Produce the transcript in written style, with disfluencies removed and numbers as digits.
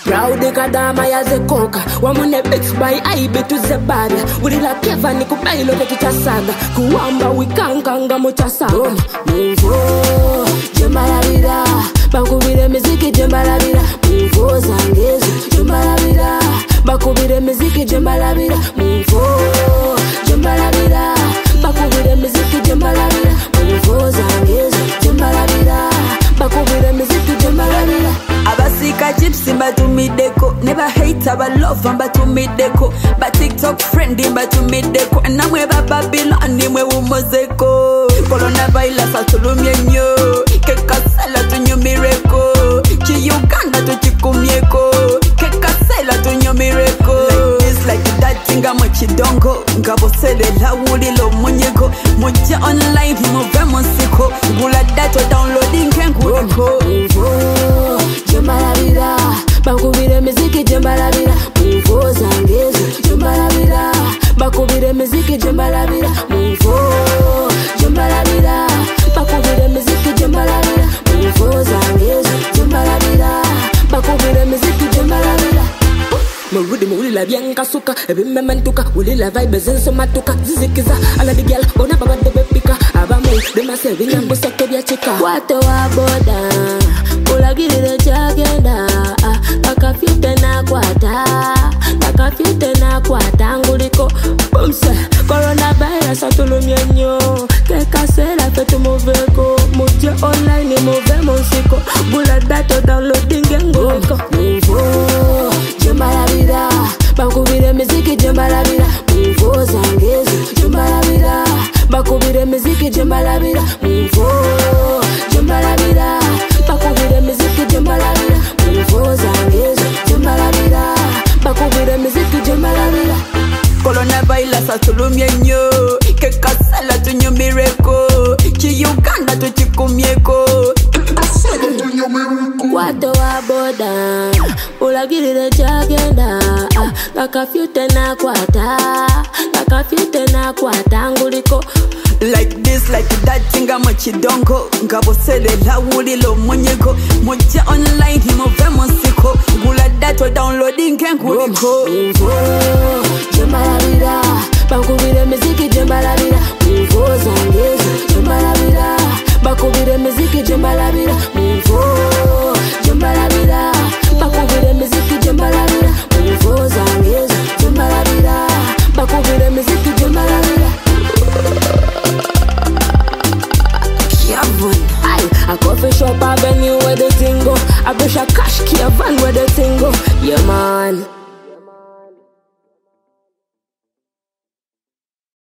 Proud kadama ya zekoka wamune beats by aibe tuzebada Urila keva ni kubailo tetuchasaga Kuwamba wikankanga muchasaga Mufo, jemba la vida Bakubire miziki jemba la vida Mufo zangezi, jemba la vida Bakubire miziki jemba la vida Mufo, jemba la vida Bakubire miziki jemba la vida Mufo zangezi, jemba la vida Bakubire miziki jemba la vida Abasika gypsy batumideko Never hate aba love batumideko Ba TikTok friend batumideko Namwe ba Babylon nimwe umozeko Coronavirus atulumye nyo Kekasela tunyumireko Chi Uganda tuchikumyeko Kekasela tunyumireko Like this like that tinga mochidongo Ngaboselela ulilo munyeko Moja online himove monsiko Gula dato downloading kenkureko Jemba la vida, bakubire miziki jemba la vida Mufo zangezi, jemba la vida Bakubire miziki jemba la vida Mufo, jemba la vida Bakubire miziki jemba la vida Mufo zangezi, jemba la vida Bakubire miziki jemba la vida Murudi mwuli la bianca suka Ebime mentuka, wuli la vibe zenso matuka Zizikiza, ala di gyal, bona baba debe pika Abamu, dema sevi nyambo seke bia chika Wate wa boda Ulagirire chagenda Nakafyute na kwata Nakafyute na kwata Nguliko Bumse Coronavirus atulumye nyo Kekasela fetu moveko Muje online move monsiko Gula dato downloading ngoko Mufo Jemba la vida Bakubire miziki jemba la vida Mufo zangezi Jemba la vida Bakubire miziki jemba la vida Mufo Jemba la vida Bakubire miziki jemba la vida Mufo zangezi Jemba la vida Bakubire miziki jemba la vida Coronavirus atulumye nyo Kekasela tunyumireko Chi Uganda tuchikumyeko Kekasela tunyumireko Wate wa boda Ulagirire chagenda Nakafyute na kwata Nakafyute na kwata Nguliko Like this, like that tinga mochidongo Ngaboselela ulilo munyeko Moja online himove monsiko Gula dato downloading kenkureko Mufo, jemba la vida Bakubire miziki jemba la vida Mufo zangezi, jemba la vida Bakubire miziki jemba la vida Mufo, jemba la vida Bakubire miziki jemba la vida Mufo zangezi, jemba la vida Bakubire miziki jemba la vida A coffee shop avenue where the thing go. I brush a cash key a van where the thing go. Yeah man